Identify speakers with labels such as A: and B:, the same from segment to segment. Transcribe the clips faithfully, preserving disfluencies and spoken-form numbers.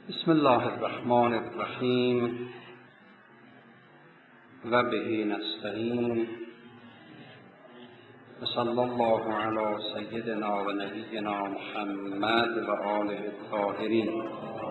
A: بسم الله الرحمن الرحیم و به نستعین و صلی الله علی سیدنا و نبینا محمد و آله الطاهرین.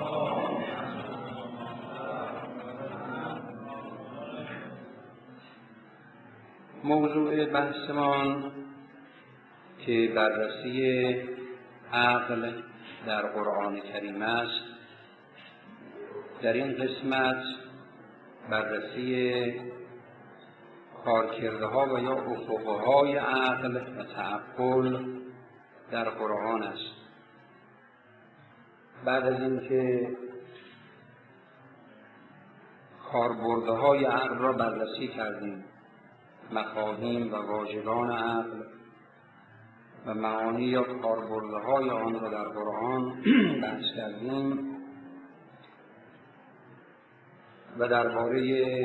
A: موضوع بحثمان که بررسی عقل در قرآن کریم است، در این قسمت بررسی کارکرده‌ها و یا افق‌های عقل و تعقل در قرآن است. بعد از اینکه کاربردهای عقل را بررسی کردیم، مفاهیم و واژگان عقل و معانی یا کاربردهای آن را در قرآن بحث کردیم و درباره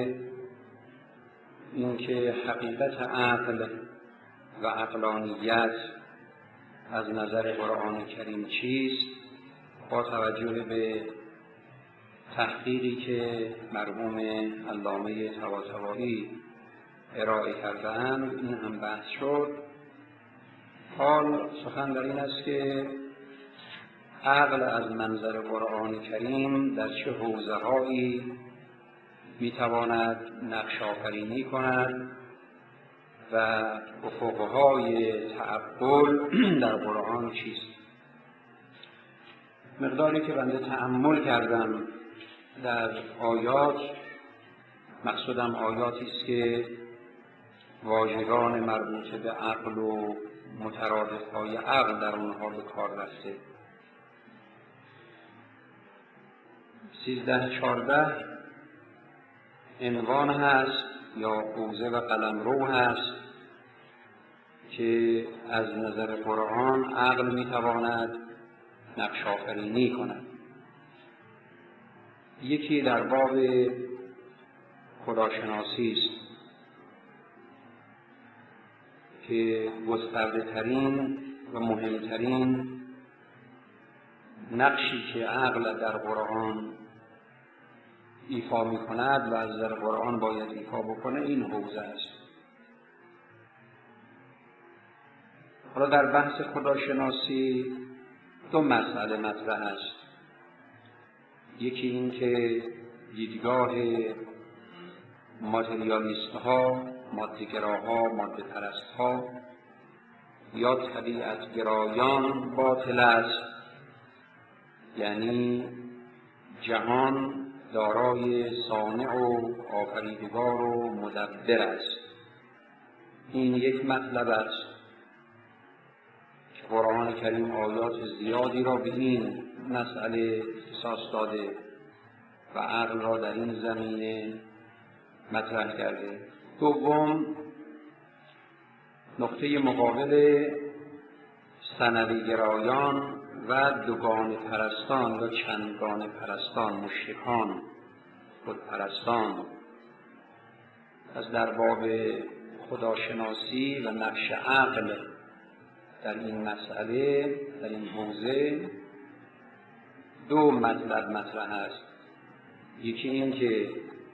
A: اینکه حقیقت عقل و عقلانیت از نظر قرآن کریم چیست، با توجه به تحقیقی که مرحوم علامه طباطبایی ارائه کرده‌اند این هم بحث شد. حال سخن در این است که عقل از منظر قرآن کریم در چه حوزه‌هایی میتواند نقش آفرینی کند و افقهای تعقل در قرآن چیست. مقداری که بنده تأمل کردم در آیات، مقصودم آیاتی است که واژگان مربوط به عقل و مترادف‌های عقل در اونها به کار رفته. سیزده چارده عنوان هست یا حوزه و قلمرو هست که از نظر قرآن عقل میتواند نقش آفرینی کند. یکی در باب خداشناسی است که گسترده ترین و مهمترین نقشی که عقل در قرآن ایفا می کند و از نظر قرآن باید ایفا بکنه این حوزه است. حالا در بحث خداشناسی دو مسئله مطرح است. یکی این که دیدگاه ماتریالیست ها، ماده‌گراها، ماده پرست ها یا طبیعت گرایان باطل است، یعنی جهان دارای صانع و آفریدگار و مدبر است. این یک مطلب است که قرآن کریم آیات زیادی را به این مسئله اختصاص داده و عقل را در این زمینه مطرح کرده. دوم، نقطه مقابل ثانوی گرایان و دوگانه پرستان و چندگانه پرستان، مشرکان، خودپرستان، از در باب خداشناسی و نقش عقل در این مسئله، در این حوزه دو مطلب مطرح است. یکی این که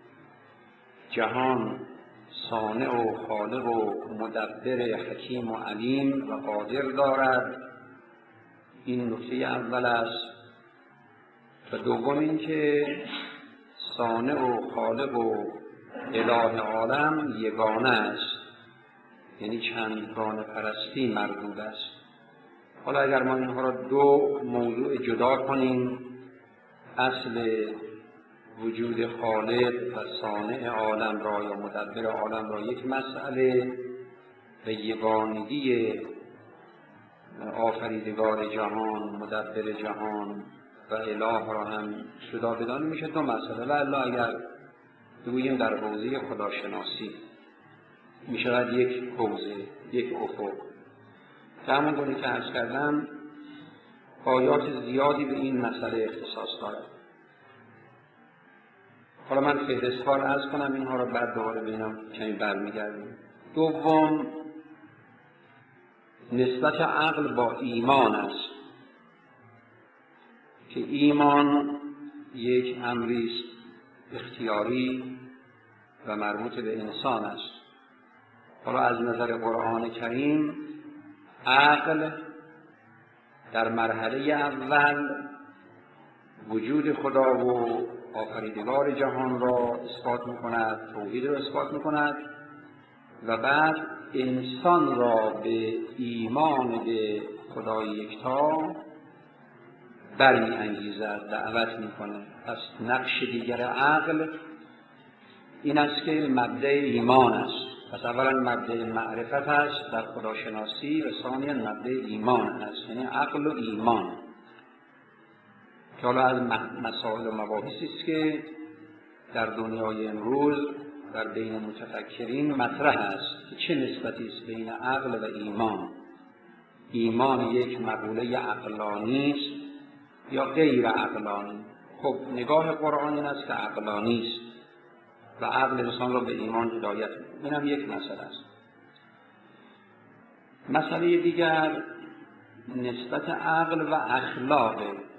A: جهان صانع و خالق و مدبر حکیم و علیم و قادر دارد، این نکته اول است. و دوم این که صانع و خالق و اله عالم یگانه است، یعنی چندگانه پرستی مردود است. حالا اگر ما اینها را دو موضوع جدا کنیم، اصل وجود خالق و صانع عالم را یا مدبر عالم را یک مسئله و یگانگی آفریدگار جهان، مدبر جهان و اله را هم جدا بدانیم، میشه دو مسئله. و الا اگر بگوییم در حوزه خداشناسی میشود یک حوزه، یک افق. که همون گونه که عرض کردم آیات زیادی به این مسئله اختصاص دارد. حالا من فهرستوار عرض کنم اینها را، بعد دوباره ببینم کمی برمیگردیم. دوم، نسبت عقل با ایمان است که ایمان یک امری است اختیاری و مربوط به انسان است. حالا از نظر قرآن کریم عقل در مرحله اول وجود خدا و آفریدگار جهان را اثبات می‌کند، توحید را اثبات می‌کند و بعد انسان را به ایمان به خدای یکتا برمی‌انگیزد، دعوت می‌کنه. پس نقش دیگر عقل این است که مبدأ ایمان است. پس اولا مبدأ معرفت است در خداشناسی و ثانیاً مبدأ ایمان است، یعنی عقل و ایمان، که حالا از مسائل و مباحثی است که در دنیای امروز در بین متفکرین مطرح است که چه نسبتی است بین عقل و ایمان. ایمان یک مقوله عقلانی است یا غیر عقلانی؟ خب نگاه قرآن این است که عقلانی است و عقل انسان را به ایمان هدایت می‌کند. این هم یک مسئله است. مسئله دیگر نسبت عقل و اخلاق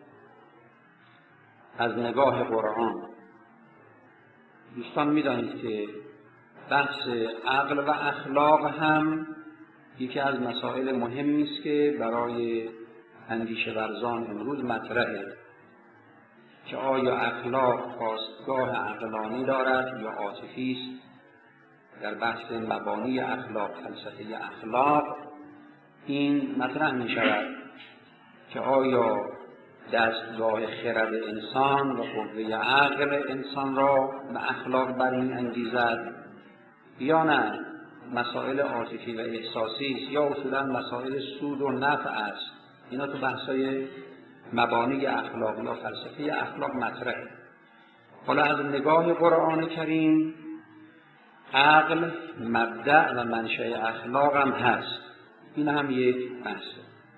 A: از نگاه قرآن. دوستان می‌دانید که بحث عقل و اخلاق هم یکی از مسائل مهمی است که برای اندیشه ورزان امروز مطرحه، که آیا اخلاق خاستگاه عقلانی دارد یا عاطفی است. در بحث مبانی اخلاق، فلسفه اخلاق، این مطرح می شود که آیا دستگاه خرد انسان و قوه عقل انسان را به اخلاق برمی انگیزد یا نه مسائل عاطفی و احساسی است یا اصولا مسائل سود و نفع است. اینا تو بحثای مبانی اخلاق یا فلسفه اخلاق مطرحه. حالا از نگاه قرآن کریم عقل مبدأ و منشأ اخلاق هم هست. این هم یک بحثه.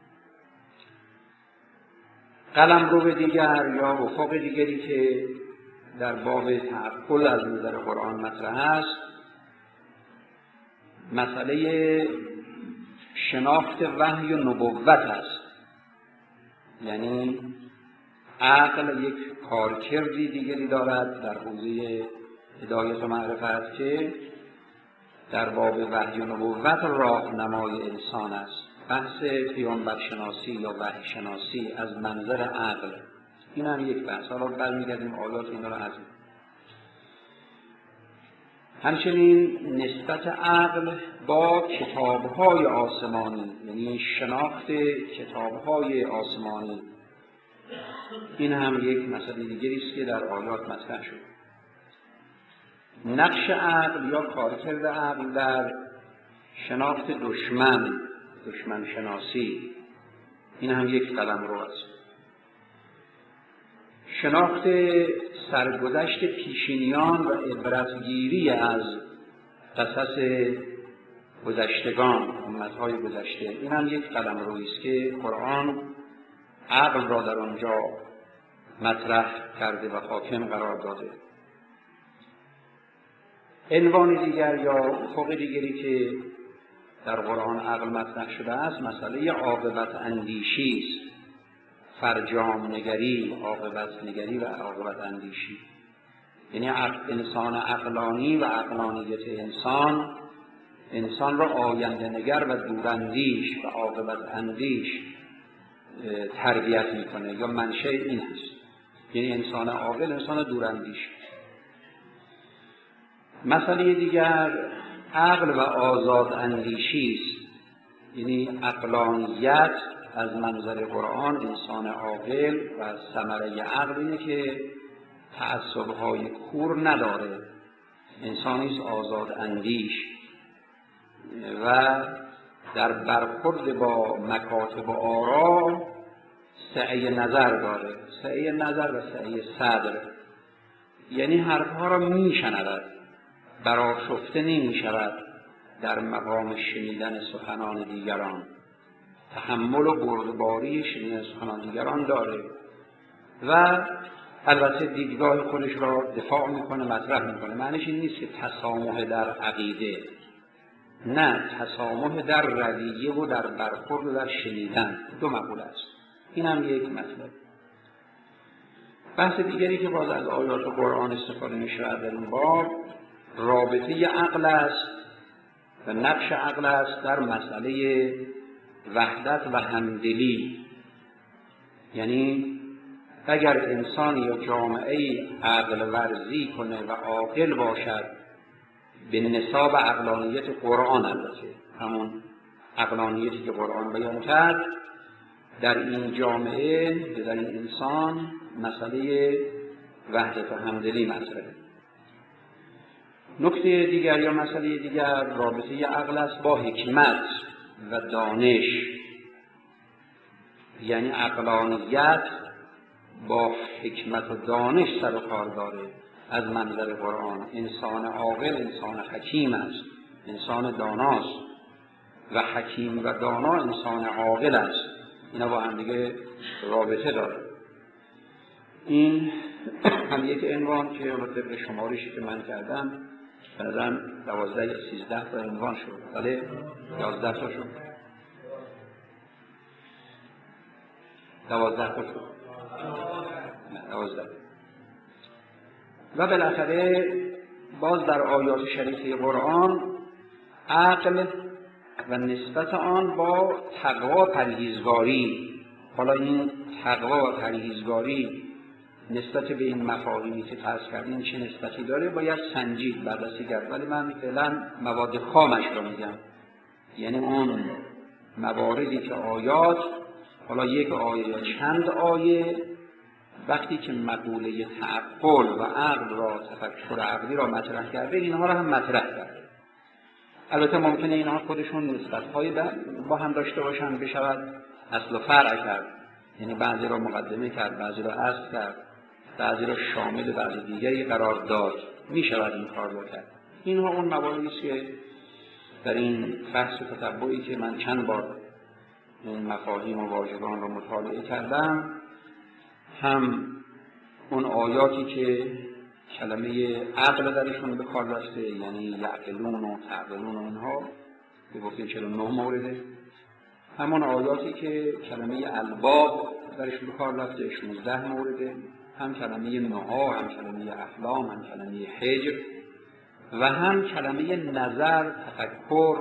A: قلمرو دیگر یا افق دیگری که در باب تعقل از نظر قرآن مطرح است مسئله شناخت وحی و نبوت است. یعنی عقل یک کارکردی دیگری دارد در حوزه هدایت و معرفت که در باب وحی و نبوت راهنمای انسان است. بحث پیامبر شناسی یا وحی شناسی از منظر عقل، این هم یک بحث. حالا برمیگردیم آیات اینا را هضم. همچنین نسبت عقل با کتاب‌های آسمانی، یعنی شناخت کتاب‌های آسمانی، این هم یک مسئله دیگری است که در آیات مطرح شد. نقش عقل یا کارکرد عقل در شناخت دشمن، دشمن شناسی، این هم یک قلمرو است. شناخت سرگذشت پیشینیان و عبرتگیری از قصص گذشتگان، امت‌های گذشته، این هم یک قلمرویی است که قرآن عقل را در آنجا مطرح کرده و حاکم قرار داده. عنوان دیگر یا افق دیگری که در قرآن عقل مطرح شده است مسئله عاقبت اندیشی است. فرجام نگری، عاقبت نگری و عاقبت اندیشی، یعنی انسان عقلانی و عقلانیت انسان انسان را آینده نگر و دوراندیش و عاقبت اندیش تربیت میکنه یا منشأ این است. یعنی انسان عاقل انسان دوراندیش. مسئله دیگر عقل و آزاد اندیشی است. یعنی عقلانیت از منظر قرآن انسان عاقل و ثمره عقل اینه که تعصب‌های کور نداره، انسانی است آزاد اندیش و در برخورد با مکاتب و آرا سعی نظر داره، سعی نظر و سعی صدر، یعنی حرفها را میشنود، برآشفته نمی شود در مقام شنیدن سخنان دیگران، تحمل و بردباری شنیدن سخنان دیگران داره و البته دیدگاه خودش را دفاع میکنه، مطرح میکنه. معنیش این نیست که تسامح در عقیده، نه، تسامح در رویه و در برخورد و در شنیدن، دو مقوله است. این هم یک مطلب. بحث دیگری که باز از آیات قرآن استفاده می شود در این باب رابطه عقل است و نقش عقل است در مسئله وحدت و همدلی. یعنی اگر انسان یا جامعه عقل ورزی کنه و عاقل باشد به نصاب عقلانیت قرآن، البته همون عقلانیتی که قرآن بیان کرد، در این جامعه در این انسان مسئله وحدت و همدلی مطرحه. نکته دیگر یا مسئله دیگر رابطه عقل است با حکمت و دانش. یعنی عقلانیت با حکمت و دانش سر و کار داره. از منظر قرآن انسان عاقل انسان حکیم است، انسان داناست، و حکیم و دانا انسان عاقل است. اینا با هم دیگه رابطه داره. این هم یک عنوان که البته به شمارشی که من کردم به نظرم دوازده یا سیزده تا عنوان شد، بله یازده تا شد، دوازده تا شد، دوازده. و بالاخره باز در آیات شریفه قرآن عقل و نسبت آن با تقوا و پرهیزگاری. حالا این تقوا و پرهیزگاری نسبت به این مفاهیمی که فرض کردیم چه نسبتی داره باید سنجید، بررسی کرد. ولی من فعلا مواد خامش رو میگم، یعنی اون مواردی که آیات، حالا یک آیه یا چند آیه، وقتی که مقوله تعقل و عقل را، تفکر عقلی را مطرح کرده، اینها را هم مطرح کرده. البته ممکنه اینها خودشون نسبت‌های با هم داشته باشن، بشود اصل و فرع کرد، یعنی بعضی را مقدمه کرد، بعضی را حذف کرد، بعضی را شامل بعضی دیگری قرار داد، می شود این کار رو کرد. اینها اون مواردی است که در این بحث و تتبعی که من چند بار این مفاهیم و واژگان رو مطالعه کردم، هم اون آیاتی که کلمه عقل درشون به کار رفته، یعنی یعقلون و تعقلون و اینها که گفتیم چهل و نه مورده، همون آیاتی که کلمه الباب درش به کار رفته شانزده مورده، هم کلمه نها، هم کلمه احلام، هم کلمه حجر، و هم کلمه نظر، تفکر،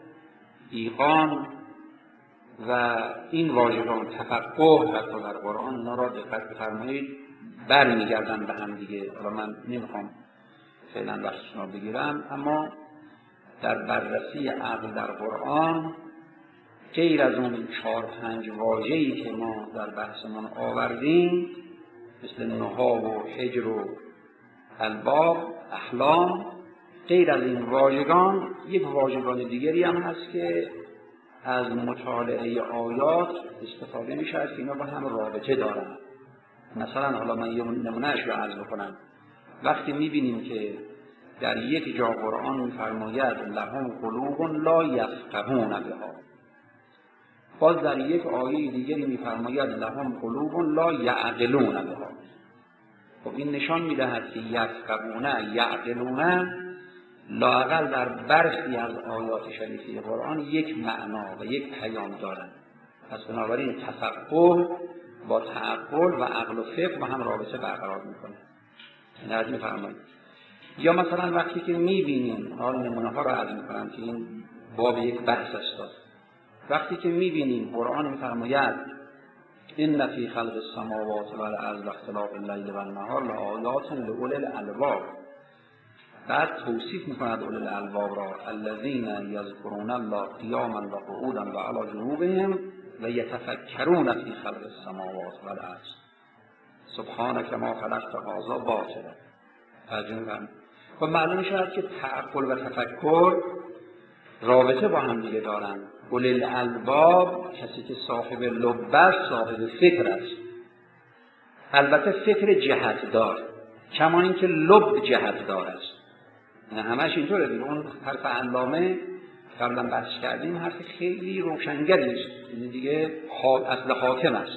A: ایقان و این واژگان تفقه حتی در قرآن، اینا را دقت بفرمایید برمیگردن به هم دیگه. حالا من نمیخوام فعلا وقتشون رو بگیرم، اما در بررسی عقل در قرآن غیر از اون چهار پنج واژه‌ای که ما در بحثمون آوردیم مثل نها و حجر و الباب، احلام، غیر از این واژگان یک واژگان دیگری هم هست که از مطالعه آیات استفاده می شود که اینا با هم رابطه دارن. مثلا حالا من یه نمونهش رو عرض بکنم. وقتی می بینیم که در یک جا قرآن می فرماید لهم قلوب لا یفقهون بها، باز در یک آیه دیگری می فرماید لهم قلوب لا یعقلون بها. خب این نشان می دهد که یفقهون یعقلون لااقل در برخی از آیات شریفه قرآن یک معنا و یک پیام دارند. پس بنابراین تفقه با تعقل و عقل و فقه با هم رابطه برقرار میکنه. این عرض میفرمایید. یا مثلا وقتی که میبینیم، حال نمونه ها را عرض میکنم که این باب یک بحث است، وقتی که میبینیم قرآن میفرماید ان فی خلق السماوات والارض واختلاف الليل والنهار لآیات لأولی الالباب، بعد توصیف میکند اولی الالباب را الذین یذکرون الله قیاما و قعودا و علی جنوبهم و یتفکرون فی خلق السماوات والارض سبحانک ما خلقت هذا باطلا. ترجمه. خب معلوم شد که تعقل و تفکر رابطه با هم دیگه دارن. اولی الالباب کسی که صاحب لب است، صاحب فکر است، البته فکر جهت دار، کما اینکه لب جهت دار است. نه همش اینطوره دیگه. اون حرف علامه قبلا بحث کردیم، حرف خیلی روشنگری است، این دیگه اصل حاکم است.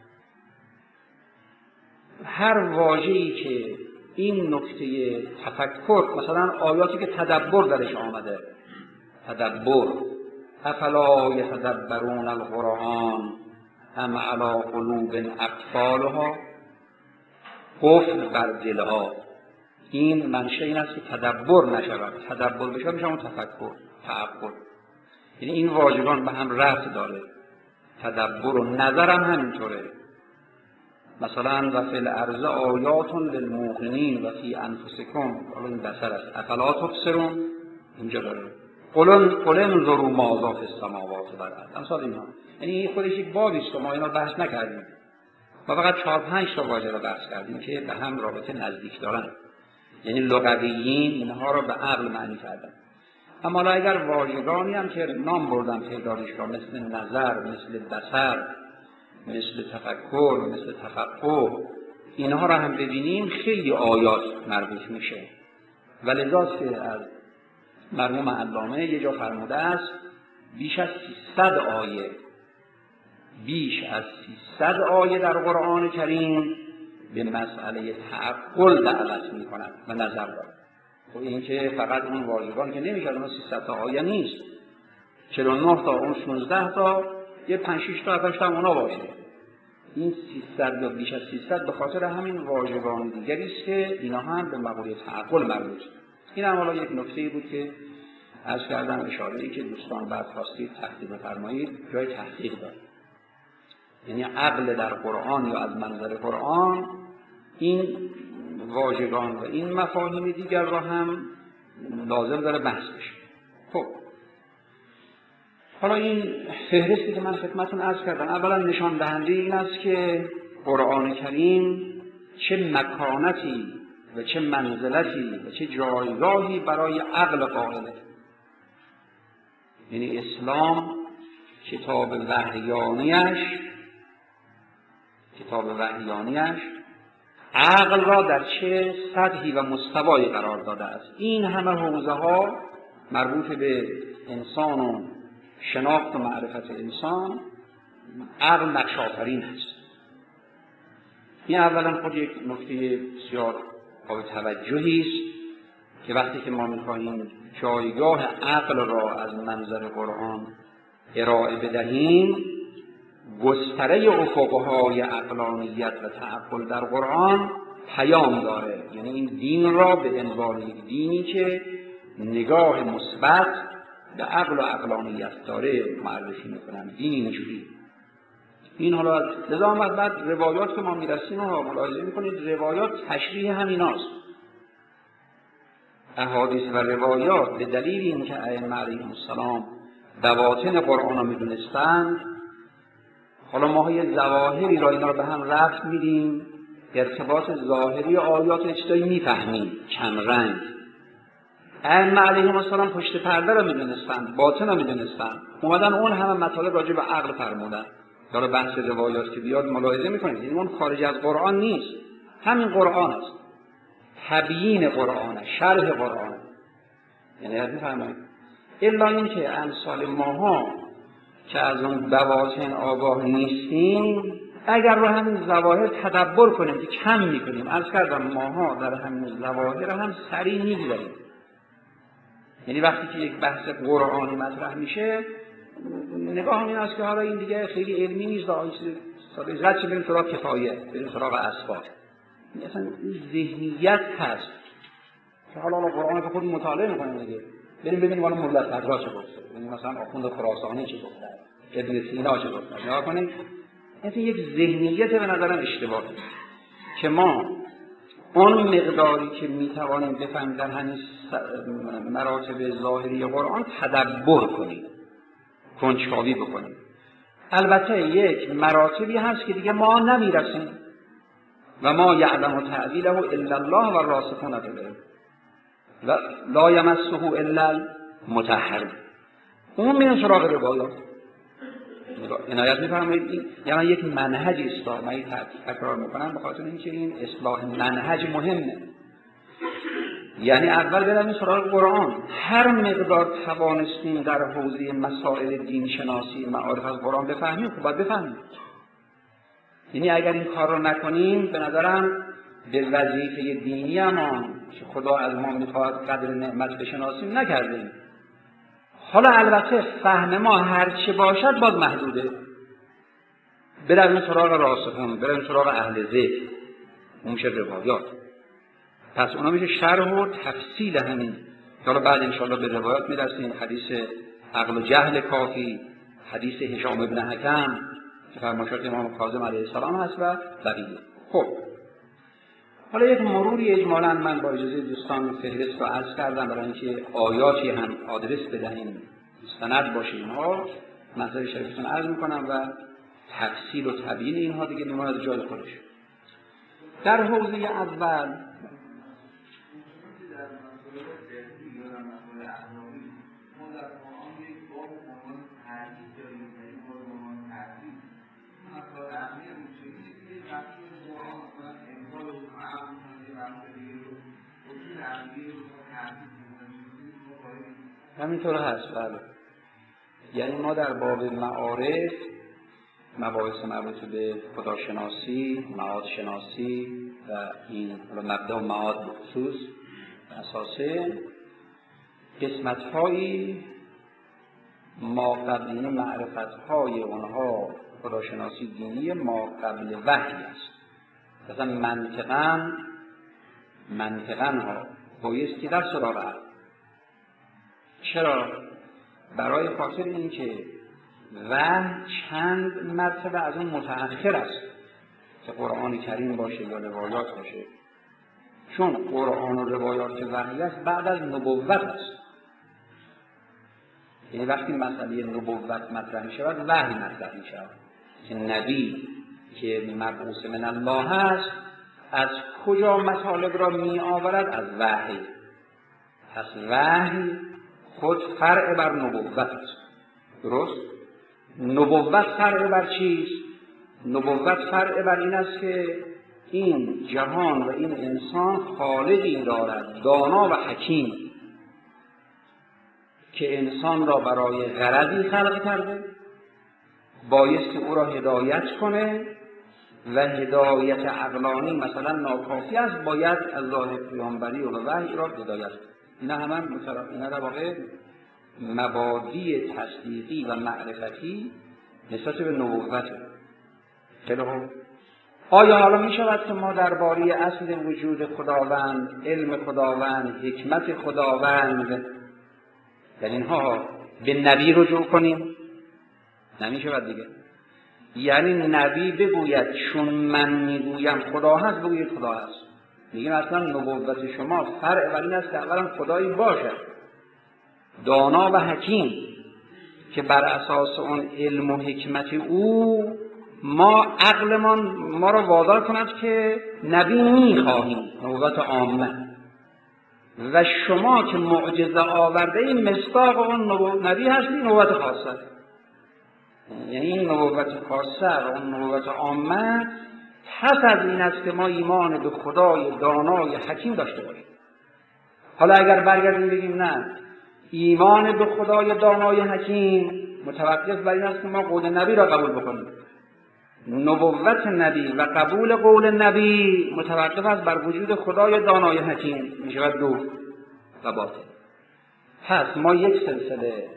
A: هر واژه‌ای که این نکته تفکر، مثلا آیاتی که تدبر درش آمده، تدبر، افلا یتدبرون القرآن ام علی قلوب اقفالها، قفل بر دلها. این منشه این است که تدبر نشود. تدبر بشه میشه اون تفکر، تعقل. یعنی این واژگان به هم ربط داره. تدبر و نظر هم همینطوره. مثلا و فی الارض آیات للموقنین و فی انفسکم، حالا این بصر است، افلا تبصرون اینجا داره. قل قل انظروا ماذا فی السماوات و الارض، امثال اینها. یعنی این خودش یک بابی است که ما اینا بحث نکردیم. ما فقط چهار پنج تا واژه رو بحث کردیم که به هم رابطه نزدیک دارن. یعنی لغویین اینها رو به عقل معنی کردن. اما حالا اگر واژگانی هم که نام بردم تعدادش را، مثل نظر، مثل بصر، مثل تفکر، مثل تفقه، اینها را هم ببینیم خیلی آیات مربوط میشه. ولذاست که از مرحوم علامه یه جا فرموده است بیش از سیصد آیه بیش از سیصد آیه در قرآن کریم به مسئله تعقل دعوت میکنند و نظر دارند. خب این که فقط اون واژگان که نمیشه، اون سیصد تا آیه نیست، چهل و نه تا اون شانزده تا، یه پنج شش تا هفتش تا اونا باشه. این سیصد یا بیش از سیصد به خاطر همین واژگان دیگری است که اینا هم به مقوله تعقل مربوط. این هم حالا یک نکته بود که عرض کردم، اشاره‌ای که دوستان بعد خواستید تحقیق بفرمایید، جای تحقیق داره. یعنی عقل در قرآن یا از منظر قرآن این واژگان و این مفاهیم دیگر را هم لازم داره بحث بشه. خب حالا این فهرستی که من خدمتتون عرض کردم اولا نشان دهنده این است که قرآن کریم چه مکانتی و چه منزلتی و چه جایگاهی برای عقل قائله. یعنی اسلام کتاب وحیانیش کتاب وحیانیش عقل را در چه سطحی و مستوایی قرار داده است. این همه حوزه ها مربوط به انسان و شناخت و معرفت انسان، عقل نقش آفرین است. این اولا خود یک نکته بسیار قابل توجهی است که وقتی که ما می‌خواهیم جایگاه عقل را از منظر قرآن ارائه بدهیم، گستره افقهای عقلانیت و تعقل در قرآن پیام داره. یعنی این دین را به عنوان یک دینی که نگاه مثبت به عقل و عقلانیت داره معرفی میکنن. دین اینجوری. این حالا لذا هم بعد روایات که ما میرسیم و ملاحظه میکنید، روایات تشریح همیناست. احادیث و روایات به دلیل اینکه ائمه علیهم السلام بواطن قرآن را میدونستند، حالا ما یه ظواهری را اینا رو به هم ربط میدیم، ارتباط ظاهری آیات اجتماعی میفهمیم، کم رنگ. ائمه علیهم السلام پشت پرده را میدونستند، باطن را میدونستند، اومدن اون همه مطالب راجع به عقل فرمودن. حالا بحث روایات که بیاد ملاحظه میکنید، این اون خارج از قرآن نیست، همین قرآن است، تبیین قرآن، شرح قرآن. یعنی از میفرمایید الا این که امثال ماها که از اون بواطن آگاه نیستیم، اگر رو همین ظواهر تدبر کنیم که کم میکنیم. عرض کردم ماها در همین ظواهر هم سریع میگذاریم. یعنی وقتی که یک بحث قرآنی مطرح میشه، نگاه هم این است که حالا این دیگه خیلی علمی نیست، ساده رد چه بریم سراغ کفایه، بریم سراغ اسباب. اصلا این ذهنیت هست که حالا قرآن که خودمون مطالعه میکنیم دیگه، بریم ببینیم حالا مولا صدرا چه گفته، ببینیم مثلا آخوند خراسانی چه گفته، ابن سینا چه گفته. نگاه کنید این یک ذهنیت به نظرم اشتباهه که ما اون مقداری که میتوانیم بفهمیم در همین مراتب ظاهری قرآن تدبر کنیم، کنجکاوی بکنیم. البته یک مراتبی هست که دیگه ما نمیرسیم و ما یعلم تعبیره الا الله و الراسخون فی العلم و لا یمسه الا المطهرون. اون میرن سراغ روایات. عنایت می‌فرمایید این یعنی یک منهجی است. من این تکرار میکنم به خاطر اینکه این اصلاح منهج مهمه. یعنی اول بریم سراغ قرآن. هر مقدار توانستیم در حوزه مسائل دین شناسی معارف از قرآن بفهمیم، خب باید بفهمیم. یعنی اگر این کار رو نکنیم، به نظرم به وظیفه دینی امان که خدا از ما میخواد قدر نعمت بشناسیم نکردیم. حالا البته فهم ما هر چه باشد باز محدوده. بریم سراغ راسخون، بریم سراغ اهل ذکر. اون میشه روایات. پس اونا میشه شرح و تفصیل همین. حالا بعد انشاءالله به روایات میرسیم. حدیث عقل و جهل کافی، حدیث هشام ابن حکم که فرمایشات امام کاظم علیه السلام هست و بقیه. خب حالا یک مروری اجمالاً من با اجازه دوستان فهرست رو عرض کردم برای اینکه آیاتی هم آدرس بدهیم، مستند باشه اینها. منظر شریفتون عرض میکنم و تفصیل و تبیین اینها دیگه میماند جای خودش. در حوزه اول همینطور هست. بله، یعنی ما در باب معارف، مباحث مربوط به خداشناسی، معاد شناسی و این مبدا و معاد به خصوص اساسه قسمت‌هایی ما قبل معرفت‌های اونها خداشناسی دینی ما قبل وحی است. مثلا منطقاً منطقاً ها بایستی در سراغ عقل. چرا؟ برای خاطر اینکه وحی چند مرتبه از اون متأخر است که قرآن کریم باشه یا روایات باشه. چون قرآن و روایات که وحی است بعد از نبوت است. یعنی وقتی مسئله نبوت مطرح می شود وحی مطرح می شود که نبی که مبعوث من الله است از کجا مطالب را می آورد؟ از وحی. پس وحی خود فرع بر نبوت است. درست؟ نبوت فرع بر چیست؟ نبوت فرع بر این است که این جهان و این انسان خالقی دارد دانا و حکیم که انسان را برای غرضی خلق کرده، بایستی او را هدایت کنه و هدایت عقلانی مثلا ناکافی است، باید از راه پیامبری و وحی را هدایت کنه. اینا همه مترابط، اینا در واقع مبادی تصدیقی و معرفتی نسبت به نبوت. خیلی خوب. آیا حالا می شود که ما درباره اصل وجود خداوند، علم خداوند، حکمت خداوند در اینها به نبی رجوع کنیم؟ نمی شود دیگه. یعنی نبی بگوید چون من میگویم خدا هست، بگوید خدا هست. میگیم اصلا نبوت شما فرع بر این است که اولا خدایی باشد دانا و حکیم که بر اساس اون علم و حکمت او ما عقلمان ما را وادار کند که نبی میخواهیم، نبوت عامه. و شما که معجزه آورده این مصداق اون نبی هستی، نبوت خاصه. یعنی این نبوت خاصه و اون نبوت عامه پس از این است که ما ایمان به خدای دانای حکیم داشته باشیم. حالا اگر برگردیم بگیم نه، ایمان به خدای دانای حکیم متوقف بر این است که ما قول نبی را قبول بکنیم. نبوت نبی و قبول قول نبی متوقف است بر وجود خدای دانای حکیم. میشه دو و باطل. پس ما یک سلسله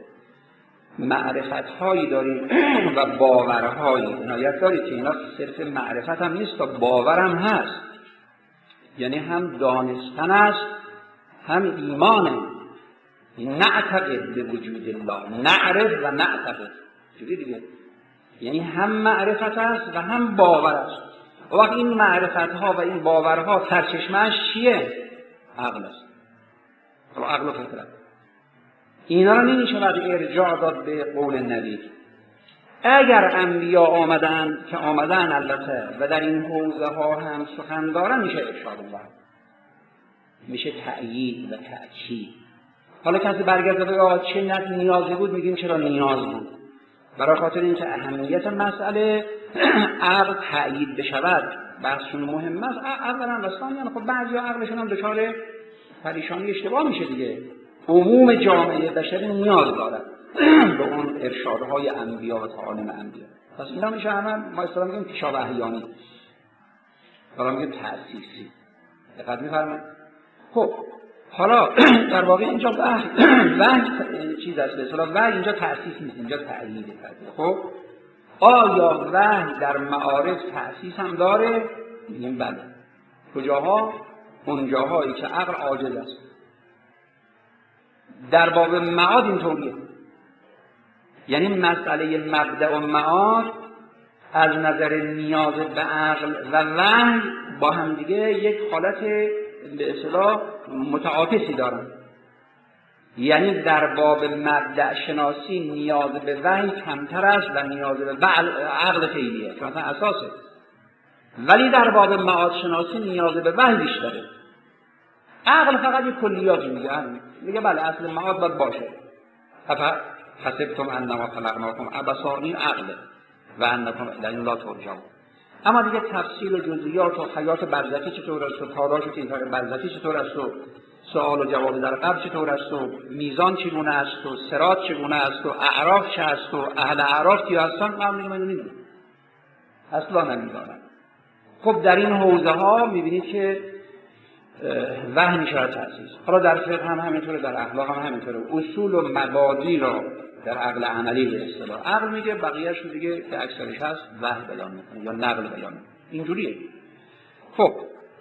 A: معرفت هایی داریم و باورهایی. عنایت دارید که اینا صرف معرفت هم نیست، تا باور هم هست. یعنی هم دانستن است هم ایمانه. نعتقد به وجود الله، نعرف و نعتقد. چیزی دیگه. یعنی هم معرفت است و هم باور است. وقت این معرفت ها و این باورها سرچشمه‌اش چیه؟ عقل است. عقل و فطرت. اینا رو نمی‌شود ارجاع داد به قول نبی. اگر انبیا آمدن که آمدن البته و در این حوزه ها هم سخن دارن، میشه ارشاد الله، میشه تأیید و تأکید. حالا کسی برگرده بگه آقا چه نیازی بود؟ میگیم چرا نیاز بود؟ برای خاطر اینکه اهمیت مسئله عقل تأیید بشود بحثشون مهم است. اولا رسان یعنی خب بعضی عقلشون هم دچار پریشانی اشتباه میشه دیگه. عموم جامعه بشری نیاز دارد به اون ارشادهای انبیا و تعالیم انبیا. پس اینا میشه همه ما اصلا میگیم پیشاوحیانی، حالا میگیم تأسیسی. دقت می‌فرمایید؟ خب حالا در واقع اینجا وحی وحی چیز است، مثلا وحی اینجا تأسیس نیست، اینجا تأییده. خب آیا وحی در معارف تأسیس هم داره؟ میگیم بله. کجاها؟ اونجاهایی که عقل عاجز است. در باب معاد اینطوریه، یعنی مسئله مبدأ و معاد از نظر نیاز به عقل و وحی با هم دیگه یک حالت به اصطلاح متعاکسی دارن. یعنی در باب مبدأ شناسی نیاز به وحی کمتر است و نیاز به عقل خیلیه که مثلا اساسه، ولی در باب معاد شناسی نیاز به وحی بیشتره. عقل فقط یک کلیاتی میگه، میگه بله اصل معاد باید باشه. حسبتم انما خلقناکم عبثا، این عقله و انکم الینا لا ترجعون. اما دیگه تفصیل و جزئیات و حیات برزخی چطور است و تاراج و تیزار برزخی چطور است و سوال و جواب در قبر چطور است و میزان چگونه است و صراط چگونه است و اعراف چه است و اهل اعراف کیا هستن، معلومه نمیدونید، اصلا نمیدونن. خب در این حوزه ها میبینید که وحی میشه تأسیس. حالا در فقه هم همینطوره، در اخلاق هم همینطوره. اصول و مبادی را در عقل عملی به اصطلاح عقل میگه، بقیه‌اش دیگه که اکثرش هست وحی بیان میکنه یا نقل بیان میکنه. اینجوریه. خب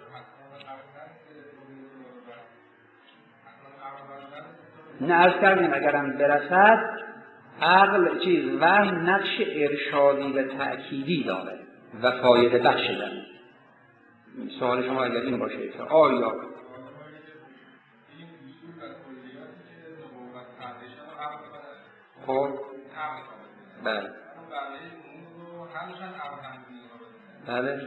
A: نه عرض کردیم اگرم برسد عقل چیز وحی نقش ارشادی و تأکیدی داره و فایده بخش داره. سوال شما اگر این باشه که آیا خب بله بله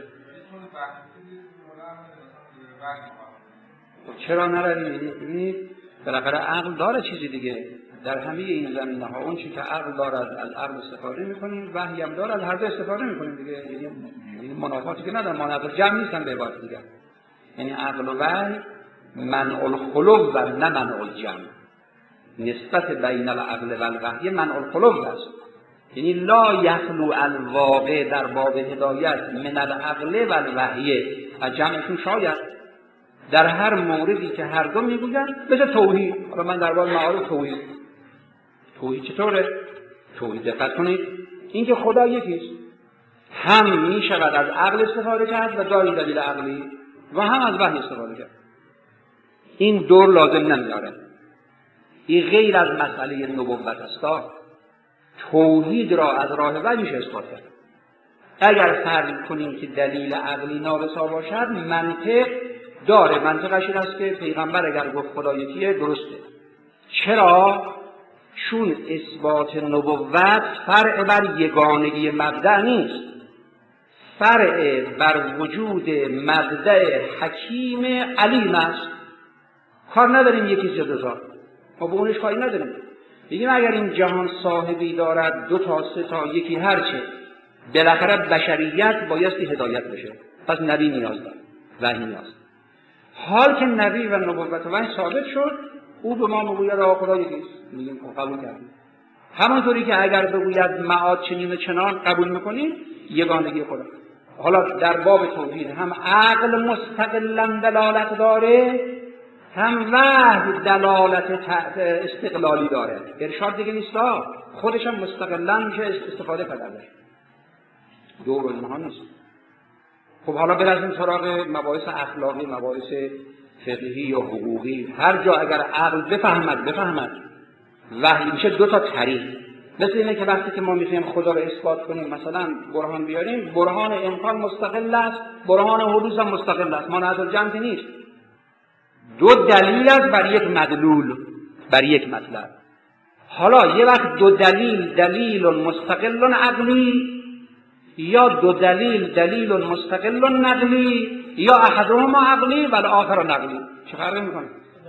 A: چرا نرویم؟ ببینید بالاخره عقل داره چیزی دیگه. در همه این زمینه ها اون چی که عقل دارد از عقل استفاده میکنیم، وحی هم داره از هر دو استفاده میکنیم دیگه. یعنی منافاتی که نداره، منافات جمع نیستن به عبارت دیگه. یعنی عقل و وحی منع الخلو و نه منع الجمع. نسبت بین العقل و الوحی منع الخلو است، یعنی لا یخلو الواقع در باب هدایت من العقل و الوحی. از جمعشون شاید در هر موردی که هر دو میگوین مثل توحید. حالا من در باب معارف توحید توحید چطوره؟ توحید دقت کنید این که خدا یکیست، هم می شود از عقل استفاده کرد و داریم دلیل عقلی و هم از وحی استفاده کرد. این دور لازم نمیاره. این غیر از مسئله نبوت است. توحید را از راه وحی میشه اثبات کرد. اگر فرض کنیم که دلیل عقلی نارسا باشد، منطق داره. منطقش این است که پیغمبر اگر گفت خدا یکیه درسته. چرا؟ چون اثبات نبوت فرع بر یگانگی مبدأ نیست، فرع بر وجود مبدأ حکیم علیم است. کار نداریم یکی یا دو تا، ما به اونش کاری نداریم. بگیم اگر این جهان صاحبی دارد دو تا سه تا یکی هرچه، بالاخره بشریت بایستی هدایت بشه، پس نبی نیاز داره، وحی نیاز داره. حال که نبی و نبوت و وحی ثابت شد، او به ما میگوید آقا خدا یکیست، میگیم قبول کردیم. همونطوری که اگر بگوید معاد چنین و چنان قبول میکنیم، یگانگی خدا. حالا در باب توحید هم عقل مستقلا دلالت داره، هم وحی دلالت استقلالی داره. ارشاد دیگه نیست، خودش هم مستقلا میشه استفاده کرد ازش. دور و اینها نیست. خب حالا برسیم سراغ مباحث اخلاقی، مباحث فقهی یا حقوقی. هر جا اگر عقل بفهمد بفهمد وحی میشه دو تا طریق. مثل اینه که وقتی که ما میخوایم خدا رو اثبات کنیم، مثلا برهان بیاریم، برهان امکان مستقل است، برهان حدوث هم مستقل است، مانع الجمع نیست. دو دلیل است بر یک مدلول، بر یک مطلب. حالا یه وقت دو دلیل دلیل مستقل عقلی، یا دو دلیل دلیل مستقل نقلی، یا احدهما عقلی و الاخر نقلی. چه فرقی میکنه؟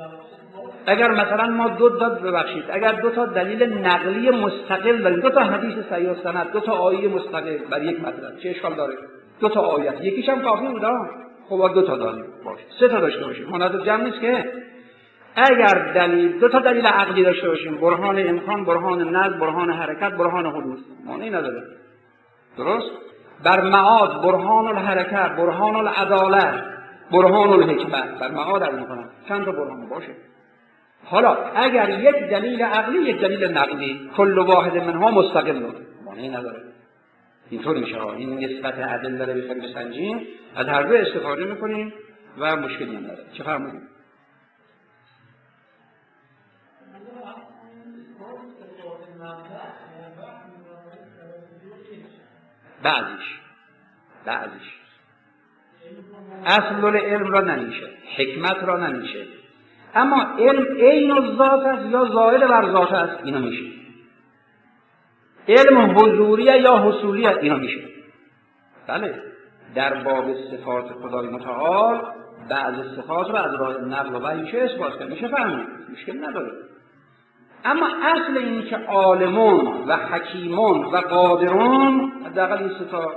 A: اگر مثلا ما دو تا ببخشید اگر دو تا دلیل نقلی مستقل داریم، دو تا حدیث صحیح و سند، دو تا آیه مستقل بر یک مطلب، چه اشکال داره؟ دو تا آیه، یکیش هم کافی بوده. خب دو تا داریم، باشه سه تا داشته باشیم، مناسب جمع نیست که. اگر دلیل دو تا دلیل عقلی داشته باشیم، برهان امکان، برهان نظم، برهان حرکت، برهان حدوث، معنی نداره. درست؟ بر معاد برهان الحرکت، برهان العدالت، برهان الحکمت، بر معاد عرض میکنم چند تا برهان باشه. حالا اگر یک دلیل عقلی یک دلیل نقلی، کل واحد منها مستقل، معنی نداره. اینطور میشه. این نسبت ادله رو بخوایم بسنجیم، از هر دو استفاده میکنیم و مشکلی هم نداره. چه فرمودید؟ بعضیش بعضیش اصل علم را نمیشه، حکمت را نمیشه، اما علم عین الذات است یا زائد بر ذات است، اینا میشه. علم حضوریه یا حصولیه، اینا میشه. بله، در باب صفات خدای متعال بعض صفات رو از راه نقل و وحی میشه اثبات کنه، میشه فهمید، مشکل نداره. اما اصل این که عالمون و حکیمون و قادرون، حداقل این ستا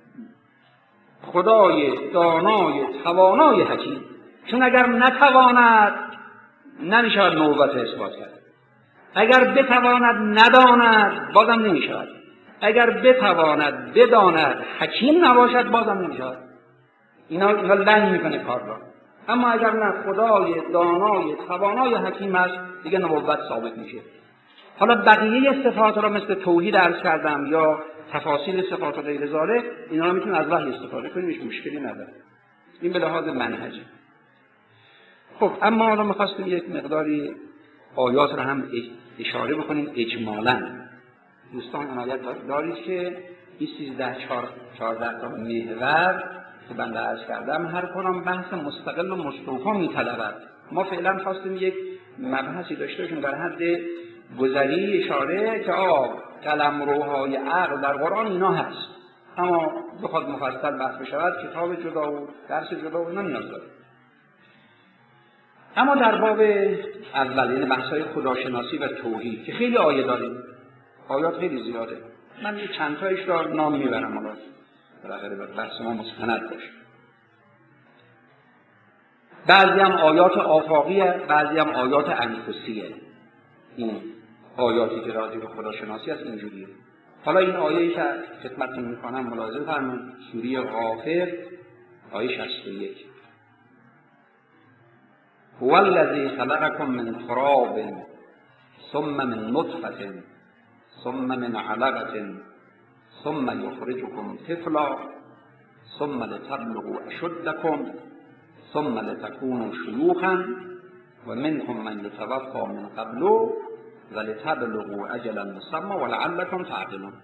A: خدای دانای توانای حکیم، چون اگر نتواند نمیشود نوبت اثبات کرد، اگر بتواند نداند بازم نمیشود، اگر بتواند بداند حکیم نباشد بازم نمیشود. اینا اینا لنگ میکنه کار را. اما اگر نه خدای دانای توانای حکیم است، دیگه نبوت ثابت میشه. حالا بقیه صفات را مثل توحید عرض کردم یا تفاصیل صفات و غیر ذالک، اینا رو میتونیم از وحی استفاده کنیم، هیچ مشکلی نداره. این به لحاظ منهجی. خب اما حالا می‌خواستیم یک مقداری آیات را هم اشاره بکنیم اجمالاً. دوستان عنایت دارید که این سیزده چهارده تا محور که بنده عرض کردم هر کدام بحث مستقل و مستوفی می‌طلبد. ما فعلا خواستیم یک مبحثی داشته باشیم در حد گذری اشاره که آه قلمروهای عقل در قرآن اینا هست، اما بخواد مفصل بحث بشود کتاب جدا و درس جدا و اینا نیاز داره. اما در باب اول، یعنی بحث‌های خداشناسی و توحید که خیلی آیه داریم، آیات خیلی زیاده، من یه چند تایش را نام میبرم حالا بالاخره بحث ما مستند باشه. بعضی هم آیات آفاقیه، بعضی هم آیات انفسیه. این آیاتی که راجع به خداشناسی است اینجوریه. حالا این آیه‌ای که خدمتتون می‌کنم ملاحظه فرمایید، سوره غافر آیه شصت و یک. هو الذی خلقکم من تراب ثم من نطفة ثم من علقة ثم یخرجکم طفلا ثم لتبلغوا اشدکم ثم لتكونوا شیوخا و منکم من یتوفی من قبل ولتبلغوا اجلا مسمى ولعلکم تعقلون.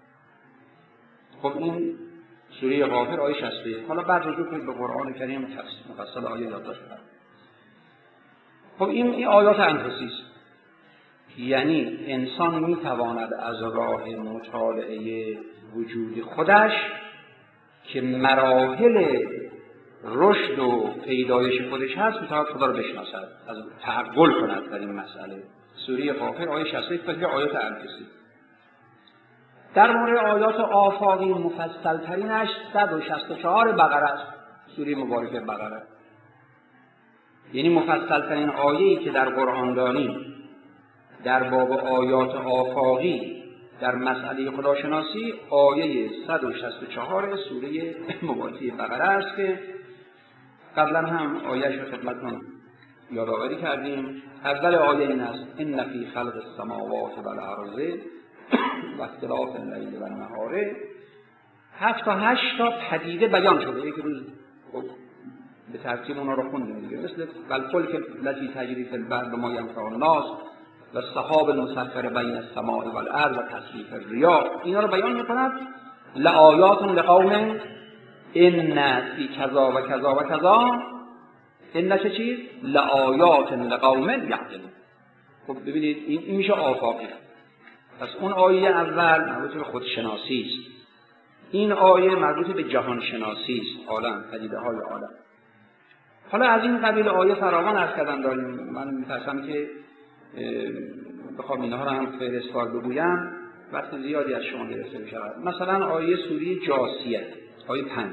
A: خب این سوره غافر آیه شصت و یک. حالا بعد رجوع کنید به قرآن کریم مفصل آیه یادداشت کنید. خب این این آیات انفسی است، یعنی انسان میتواند از راه مطالعه وجود خودش که مراحل رشد و پیدایش خودش هست میتواند خدا رو بشناسد، از تعقل کند در این مسئله. سوره غافر آیه شصت و یک پس آیات انفسی. در مورد آیات آفاقی مفصل ترینش صد و شصت و چهار بقره است، سوره مبارکه بقره. یعنی مفصل ترین آیه‌ای که در قرآن داریم در باب آیات آفاقی در مسئله خداشناسی آیه صد و شصت و چهار سوره مبارکه بقره است که قبلا هم آیه‌اش رو خدمتتون یادآوری کردیم. اول آیه این است: ان فی خلق السماوات والارض و اختلاف اللیل و النهار. هفت تا هشت تا پدیده بیان شده، یک روز به ترتیب اونا رو خوندیم دیگه، مثل والفلک التي تجری فی البحر بما ينفع الناس و السحاب المسخر بین السماء والارض و تصریف الرياح. اینا رو بیان می‌کند. لآیات لقوم ان فی کذا و کذا و کذا. این چه چیز؟ لآیات لقوم یعقلون. خب ببینید این, این میشه آفاقی. پس اون آیه اول مربوط به خودشناسی است، این آیه مربوط به جهان شناسی است، عالم، پدیده های عالم. حالا از این قبیل آیه فراوان عرض کردن داریم. من می‌ترسم که بخوام اینها رو هم فهرستوار بگویم وقت زیادی از شما گرفته بشود. مثلا آیه سوره جاثیه آیه پنج: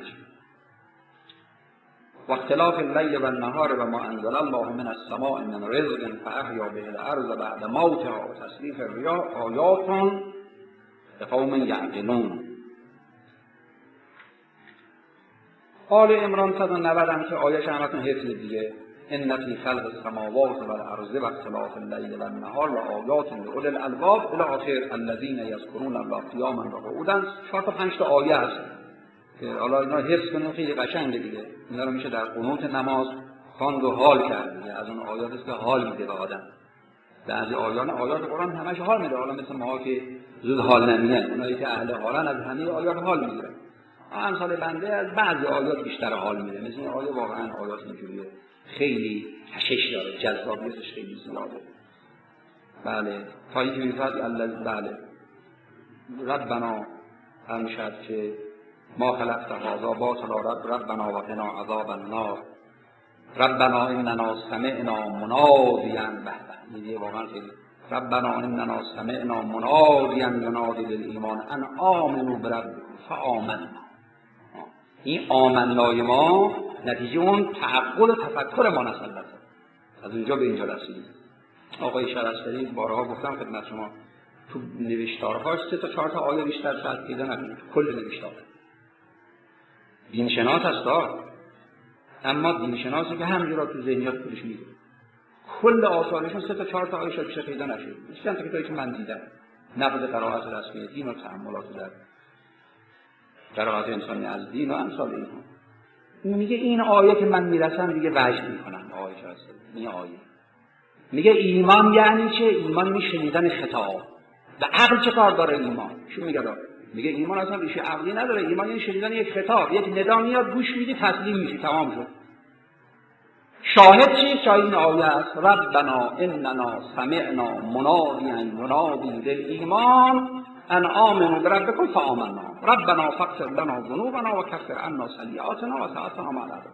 A: و اختلاف اللیل و النهار و ما انزل الله من السماء من رزق فاحیا به الارض بعد موتها و تصریف الرياح آیات لقوم یعقلون. آل عمران صد و نود هم که آیه‌اش همتون حفظ دیگه: ان فی خلق السماوات والارض و اختلاف اللیل و النهار لآیات لأولی الالباب الی آخر الذین یذکرون الله قیاما و قعودا. چهار تا پنج تا آیه هست که حالا اینا حفظ کنیم خیلی قشنگه دیگه. اینا رو میشه در قنوت نماز خواند و حال کرد دیگه. از اون آیات است که حال میده به آدم. بعضی آیات آیات قرآن همش حال میده. حالا مثل ما که زود حال نمیگن، اونایی که اهل حالن از همه آیات حال میگیرن. امثال بنده از بعضی آیات بیشتر حال میده. مثل این آیه واقعا آیات اینجوریه، خیلی کشش داره، جذابیتش خیلی زیاده. بله تا اینکه میفرد الله بله ربنا همشد که ما خلقت هذا باطلا رب ربنا و قنا عذاب النار ربنا اننا سمعنا منادیا به به واقعا خیلی ربنا اننا سمعنا منادیا ینادی للایمان ان آمنوا بربکم فآمنا. این آمنای ما نتیجه اون تعقل و تفکر ما نسل از اونجا به اینجا رسیدیم. آقای شهرستری بارها گفتم خدمت شما تو نوشتارهاش سه تا چهار تا آیه بیشتر شاید پیدا نکنید کل نوشتار. دینشناس هست اما دینشناسی که همینجا تو ذهنیات خودش میگه کل آثارشون سه تا چهار تا آیه بیشتر پیدا نشد. مثلا تا کتابی که من دیدم نقد قرائت رسمی دین و تأملات در قرائت انسانی از دین و امثال اینها. میگه این آیه که من میرسم دیگه وجد میکنم. آیه شهرستری این آیه میگه ایمان یعنی چه؟ ایمان می شنیدن خطاب. و عقل چه کار داره ایمان؟ شو میگه داره؟ میگه ایمان اصلا ریشه عقلی نداره. ایمان یعنی شنیدن یک خطاب، یک ندا میاد گوش میدی تسلیم میشی تمام شد. شاهد چی؟ شاهد این آیه است ربنا اننا سمعنا منادیا ینادی للایمان ان آمنوا بربکم فآمنا ربنا فاغفر لنا ذنوبنا وکفر عنا سیئاتنا وتوفنا مع الابرار.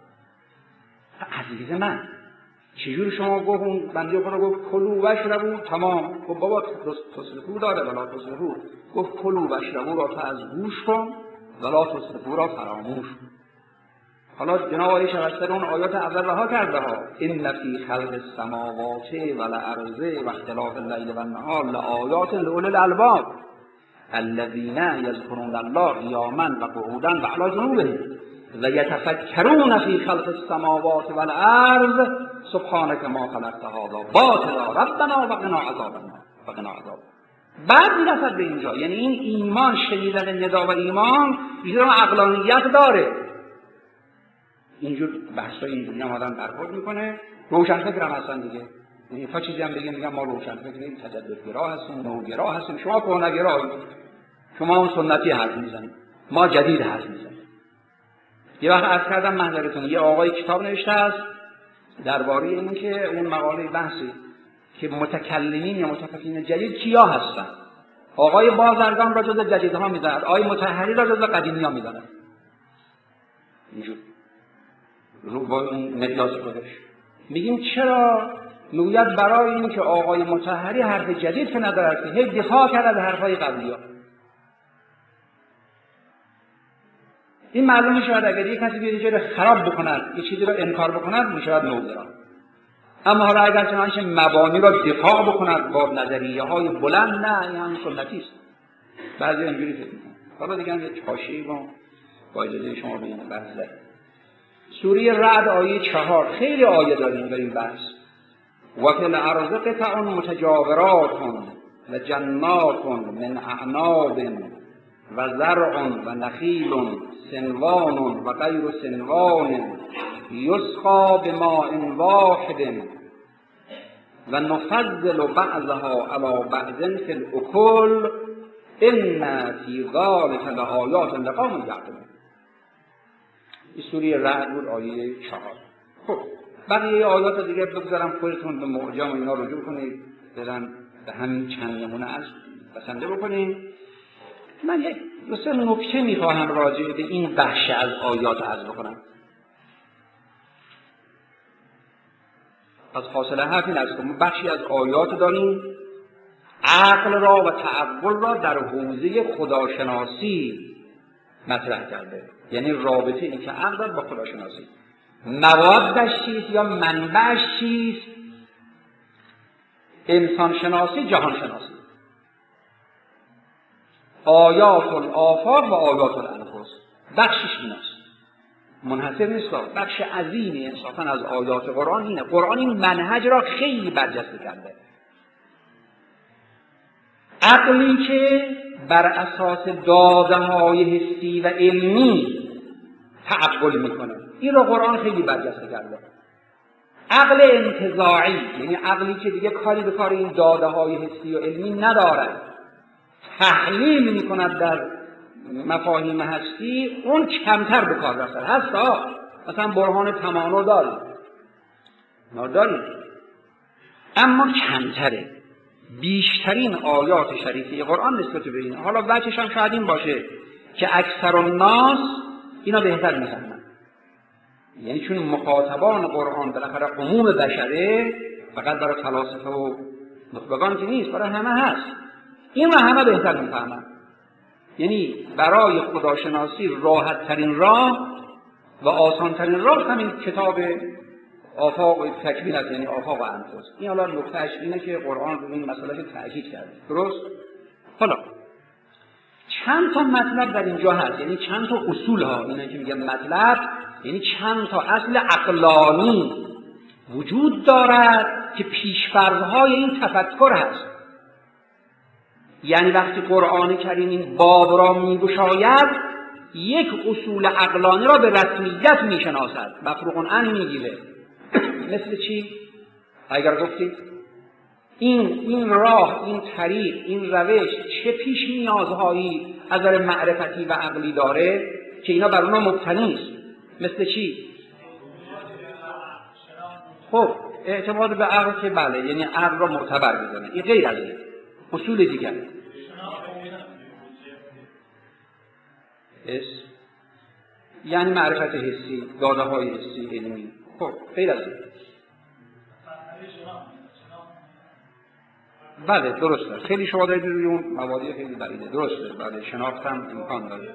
A: عزیز من چجور شما گفت اون بنده خدا گفت کلوا واشربوا تمام. گفت بابا تصرفو داره ولا تصرفو. گفت کلوا واشربوا را تو از گوش کن ولا تصرفو را فراموش. حالا جناب آقای شهرستری اون آیات اول رها کرده ها ان فی خلق السماوات والارض واختلاف الليل والنهار لآیات لأولی الالباب الذین یذکرون الله قیاما وقعودا وعلی جنوبهم و یتفکرون فی خلق السماوات والارض سبحانك ما خلقت هذا باطلا ربنا وقنا عذاب النار وقنا عذاب. بعد میرسد به اینجا، یعنی این ایمان شنیدن ندا و ایمان بیشتر عقلانیت داره. اینجور بحثای اینجوری هم آدم برخورد میکنه. روشن فکر هم هستن دیگه. یعنی تا چیزی هم بگیم میگن ما روشن فکریم، تجددگرا هستیم، نوگرا هستیم. شما کهنگرایی، شما اون سنتی حرف میزنید، ما جدید حرف میزنیم. یه وقت عرض کردم محضرتون یه آقای کتاب نوشته است درباره این که اون مقاله بحثی که متکلمین یا متفکرین جدید کیا هستن. آقای بازرگان را جز جدیدها می‌داند، آقای مطهری را جز قدیمی‌ها می‌داند. اینجور رو با اون مقیاس خودش میگیم چرا؟ میگوید برای این که آقای مطهری حرف جدید که ندارد که هی دفاع کرده از حرف‌های قبلی‌ها. این معلوم می‌شود اگر یک کسی بیاد جای خراب بکند، یه چیزی را انکار بکند، می‌شود نوگرا. اما حالا اگر چنانچه مبانی را دفاع بکند با نظریه‌های بلند، نه این هم سنتی است. بعضی اینجوری فکر می‌کنن. حالا دیگه یه چاشی با با اجازه شما بگیم بحث داریم. سوره رعد آیه چهار خیلی آیه داریم در این بحث. و فی الارض قطع متجاورات و جنات من اعناب و زرع و نخیل سنوان و غیر سنوان یسقى بماء واحد و نفضل بعضها علی بعض فی الاکل ان فی ذلک لآیات لقوم یعقلون. این سوره رعد بود آیه چهار. خب بقیه آیات دیگه بگذارم خودتون به معجم و اینا رجوع کنید، برن به همین چند نمونه از بسنده بکنید. من یک دو سه نکته میخواهم راجع به این بخش از آیات عرض بکنم. از فاصله حرفی نست کنم. بخشی از آیات داریم عقل را و تعقل را در حوزه خداشناسی مطرح کرده، یعنی رابطه این که عقل دارد با خداشناسی. موادش چیست یا منبعش چیست؟ انسان شناسی، جهان شناسی. آیات الآفاق و آیات الانفس بخشش این است، منحصر نیست. بخش عظیمی انصافا از آیات قرآن اینه. قرآن این منهج را خیلی برجسته کرده. عقلی که بر اساس داده های حسی و علمی تعقل میکنه. این رو قرآن خیلی برجسته کرده. عقل انتزاعی، یعنی عقلی که دیگه کاری به کار این داده های حسی و علمی ندارد، تحلیل میکند در مفاهیم هستی، اون کمتر به کار رسد. هست ها، مثلا برهان تمانا داریم نداریم، اما کمتره. بیشترین آیات شریفه قرآن نسبت به این، حالا وجهش هم شاید این باشه که اکثر الناس اینا بهتر میفهمن، یعنی چون مخاطبان قرآن بالاخره عموم بشره، فقط برای فلاسفه و نخبگان که نیست، برای همه هست، این رو همه بهتر میفهمن. یعنی برای خداشناسی راحت ترین راه و آسان ترین راه همین کتاب آفاق و تکوین است، یعنی آفاق و انفس. این حالا نکتهش اینه که قرآن رو این مسئله تأکید کرده. درست؟ حالا چند تا مطلب در اینجا هست، یعنی چند تا اصول ها، اینه که میگه مطلب، یعنی چند تا اصل عقلانی وجود دارد که پیش‌فرض‌های این تفکر هست. یعنی وقتی قرآن کریم این باب را میگشاید، یک اصول عقلانی را به رسمیت میشناسد، مفروغ عنه میگیره. مثل چی؟ اگر گفتید این این راه، این طریق، این روش چه پیش نیازهایی از نظر معرفتی و عقلی داره که اینا بر اونها مبتنی است. مثل چی؟ خب اعتماد به عقل که بله، یعنی عقل را معتبر بدونه، این غیر از این اصول دیگر اس یعنی معرفت حسی، داده های حسی علمی. خب غیر از این بله درسته، خیلی شما دارید روی اون مواضیع خیلی بعیده. درسته، بله شناخت هم امکان داره.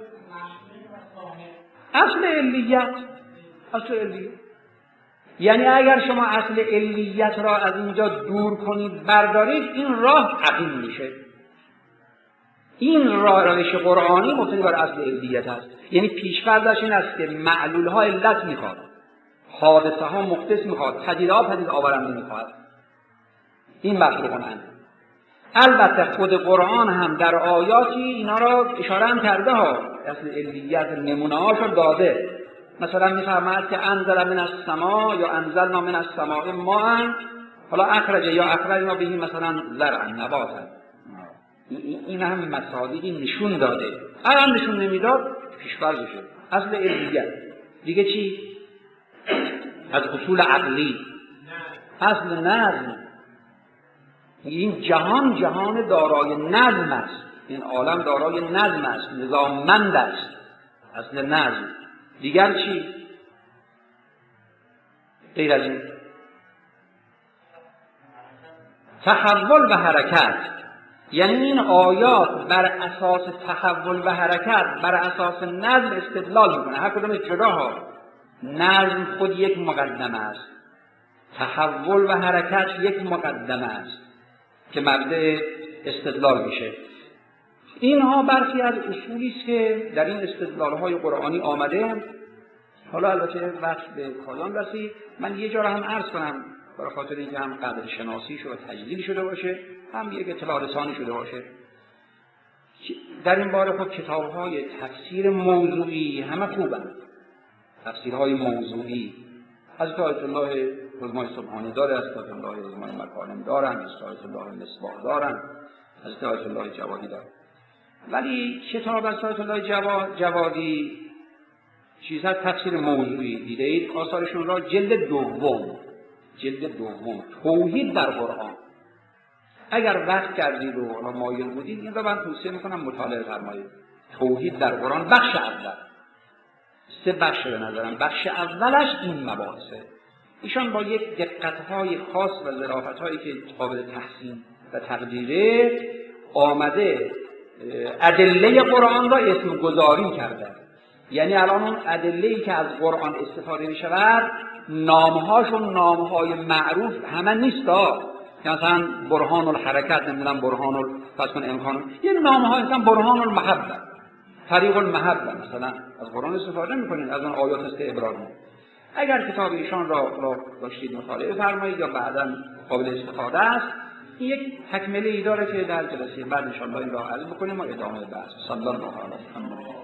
A: اصل علیت، اصل علیت یعنی اگر شما اصل علیت را از اینجا دور کنید بردارید، این راه عقیم میشه. این راه روش قرآنی مبتنی بر اصل علیت است، یعنی پیش‌فرضش این است که معلول ها علت میخواد، حادثه ها محدث میخواد، پدیده ها پدید آورنده میخواد. این مفروغ عنه. البته خود قرآن هم در آیاتی اینا را اشاره هم کرده ها، اصل علیت نمونه هاشو داده. مثلا میفرماید که انزل من السماء یا انزلنا من السماء ماء، حالا اخرج یا اخرجنا به مثلا زرعا نباتا. این هم مصادیقی نشون داده. اگر نشون نمیداد پیش‌فرض بشه. اصل علیت دیگه چی؟ از اصول عقلی اصل نظم. این جهان جهان دارای نظم است، این عالم دارای نظم است، نظاممند است. اصل نظم. دیگر چی؟ غیر از این تحول و حرکت، یعنی این آیات بر اساس تحول و حرکت، بر اساس نظم استدلال میکنه. هر کدوم جداها. نظم خود یک مقدمه است، تحول و حرکت یک مقدمه است که مبدأ استدلال میشه. اینها برخی از اصولی است که در این استدلال‌های قرآنی آمده. حالا البته وقت به پایان رسید، من یه جا را هم عرض کنم برای خاطر اینکه هم قدر شناسی شده و تجلیل شده باشه، هم یک اطلاع رسانی شده باشه. در این باره خب کتاب‌های تفسیر موضوعی همه خوبن. تفسیرهای موضوعی حضرت آیت الله رضوان سبحانی داره، حضرت آیت الله رضوان مکارم دارن، حضرت آیت الله مصباح دارن، حضرت آیت الله جوادی دارن. ولی کتاب از آیت الله جواد جوادی چیزها تفسیر موضوعی دیده اید، آثارشون را جلد دوم جلد دوم توحید در قرآن. اگر وقت کردید و حالا مایل بودید این را من توصیه میکنم مطالعه فرمایید. توحید در قرآن بخش اول، سه بخش به نظرم. بخش اولش این مباحثه. ایشان با یک دقت‌های خاص و ظرافت‌هایی که قابل تحسین و تقدیره آمده ادله قرآن را اسم گذاری کردن. یعنی الان اون ادله‌ای که از قرآن استفاده می‌شود نام‌هاشون نام‌های معروف همه نیستا. مثلا برهان الحرکت، نمیدونم برهان ال پس کن امکان، یه نام‌های مثلا برهان المحبه، طریق المحبه مثلا از قرآن استفاده می‌کنید، از اون آیات است ابراهیم. اگر کتاب ایشان را داشتید مطالعه فرمایید یا بعداً قابل استفاده است، این یک تکمله ای داره که در جلسه بعد ان شاء الله این را عرض می‌کنیم و ادامه بحث. صلی الله علیه و سلم.